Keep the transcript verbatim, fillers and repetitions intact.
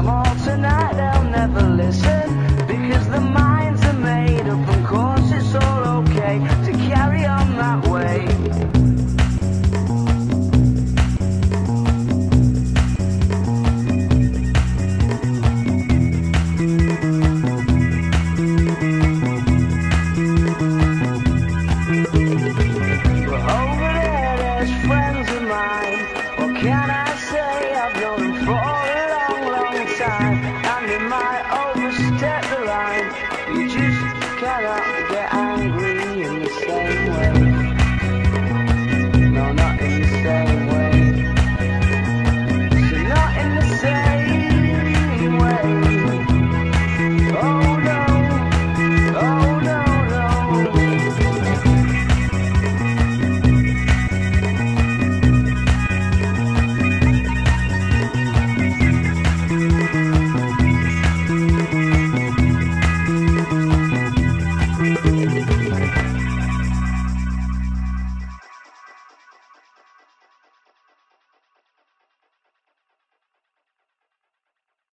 them all tonight, they'll never listen, because the minds are made up, and course it's all okay to carry on that way. Over there, there's friends of mine. What can I